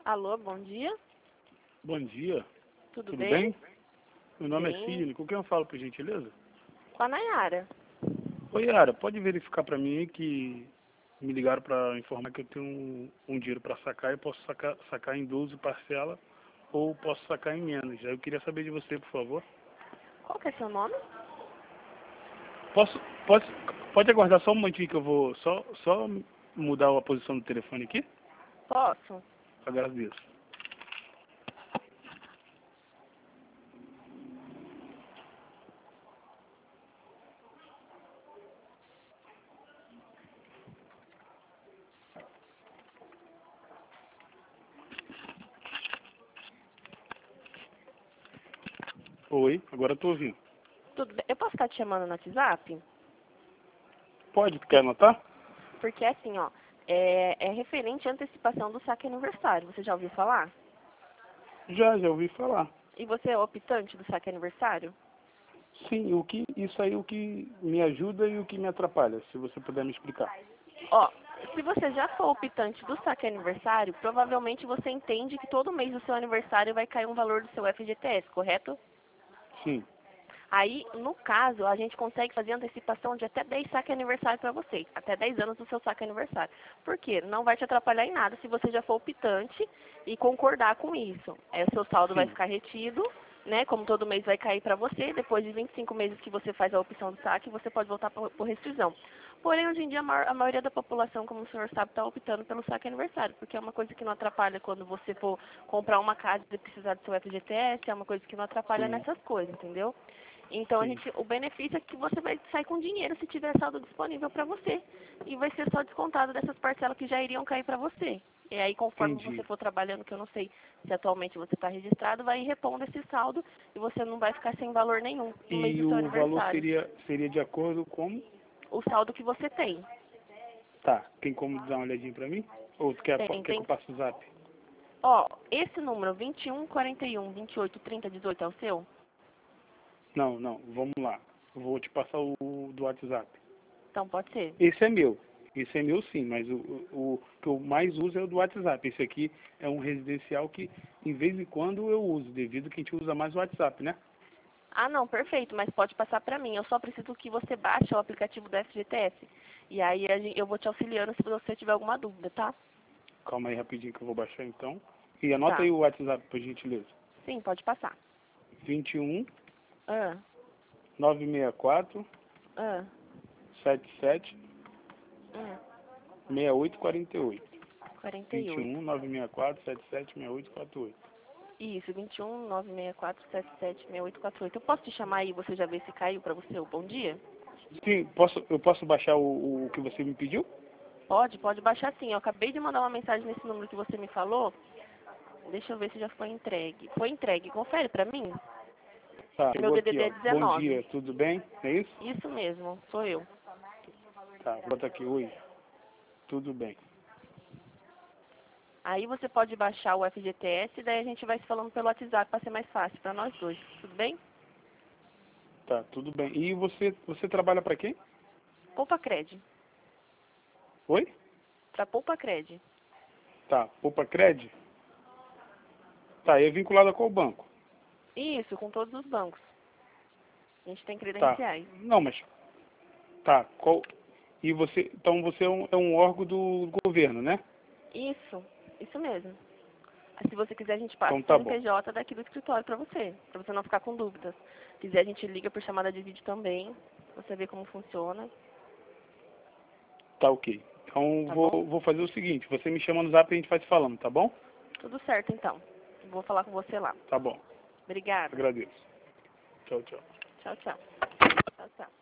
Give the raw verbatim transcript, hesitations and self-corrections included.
Alô, bom dia. Bom dia. Tudo, Tudo bem? bem? Meu nome Sim. é Sidney. Com quem eu falo, por gentileza? Com a Nayara. Oi, Yara. Pode verificar para mim aí que me ligaram para informar que eu tenho um, um dinheiro para sacar e posso sacar, sacar em doze parcelas ou posso sacar em menos. Aí eu queria saber de você, por favor. Qual que é seu nome? Posso, pode, pode aguardar só um momentinho que eu vou só, só mudar a posição do telefone aqui? Posso? Agradeço. Oi, agora eu tô ouvindo. Tudo bem. Eu posso estar te chamando no WhatsApp? Pode, quer anotar? Porque assim, ó, é, é referente à antecipação do saque aniversário. Você já ouviu falar? Já, já ouvi falar. E você é optante do saque aniversário? Sim, o que, isso aí é o que me ajuda e o que me atrapalha, se você puder me explicar. Ó, se você já for optante do saque aniversário, provavelmente você entende que todo mês do seu aniversário vai cair um valor do seu F G T S, correto? Sim, Aí, no caso, a gente consegue fazer antecipação de até dez saque aniversário para você, até dez anos do seu saque aniversário. Por quê? Não vai te atrapalhar em nada se você já for optante e concordar com isso. Aí o seu saldo vai sim, ficar retido, né? Como todo mês vai cair para você, depois de vinte e cinco meses que você faz a opção do saque, você pode voltar por, por rescisão. Porém, hoje em dia, a, maior, a maioria da população, como o senhor sabe, está optando pelo saque aniversário, porque é uma coisa que não atrapalha quando você for comprar uma casa e precisar do seu F G T S, é uma coisa que não atrapalha sim, nessas coisas, entendeu? Então, a sim, gente, o benefício é que você vai sair com dinheiro se tiver saldo disponível para você. E vai ser só descontado dessas parcelas que já iriam cair para você. E aí, conforme você entendi. for trabalhando, que eu não sei se atualmente você está registrado, vai ir repondo esse saldo e você não vai ficar sem valor nenhum no mês E do seu o valor aniversário. seria, seria de acordo com... O saldo que você tem. Tá, tem como dar uma olhadinha pra mim? Ou tu quer, Tem, quer que tem. eu passe o zap? Ó, esse número, vinte e um, quarenta e um, vinte e oito, trinta, dezoito, é o seu? Não, não, vamos lá. Eu vou te passar o do WhatsApp. Então, pode ser. Esse é meu. Esse é meu sim, mas o, o, o que eu mais uso é o do WhatsApp. Esse aqui é um residencial que, em vez em quando, eu uso, devido que a gente usa mais o WhatsApp, né? Ah, não, perfeito, mas pode passar para mim. Eu só preciso que você baixe o aplicativo do F G T S. E aí a gen- eu vou te auxiliando se você tiver alguma dúvida, tá? Calma aí rapidinho que eu vou baixar então. E anota Tá. aí o WhatsApp, por gentileza. Sim, pode passar. vinte e um, Ah, novecentos e sessenta e quatro, ah, setenta e sete, ah, sessenta e oito quarenta e oito. quarenta e vinte e oito. um, novecentos e sessenta e quatro, setenta e sete, sessenta e oito quarenta e oito. Isso, vinte e um, nove seis quatro, sete sete seis oito quatro oito. Eu posso te chamar aí e você já vê se caiu para você o bom dia? Sim, posso, eu posso baixar o, o que você me pediu? Pode, pode baixar sim. Eu acabei de mandar uma mensagem nesse número que você me falou. Deixa eu ver se já foi entregue. Foi entregue. Confere para mim. Tá, Meu chegou aqui, D D D é ó. Bom dezenove. dia, tudo bem? É isso? Isso mesmo, sou eu. Tá, bota aqui, oi. Tudo bem. Aí você pode baixar o F G T S e daí a gente vai se falando pelo WhatsApp para ser mais fácil para nós dois. Tudo bem? Tá, tudo bem. E você, você trabalha para quem? Poupa Cred. Oi? Para Poupa Cred. Tá, Poupa Cred? Tá, e é vinculado a qual banco? Isso, com todos os bancos. A gente tem Tá. credenciais. Não, mas tá, qual e você, então você é um, é um órgão do governo, né? Isso, isso mesmo. Aí, se você quiser, a gente passa Então o tá bom. C N P J daqui do escritório para você, para você não ficar com dúvidas. Se quiser, a gente liga por chamada de vídeo também, pra você ver como funciona, Tá ok. Então tá bom? vou, vou fazer o seguinte, você me chama no zap e a gente vai se falando, tá bom? Tudo certo, então. Vou falar com você lá. Tá bom. Obrigada. Agradeço. Tchau, tchau. Tchau, tchau. Tchau, tchau.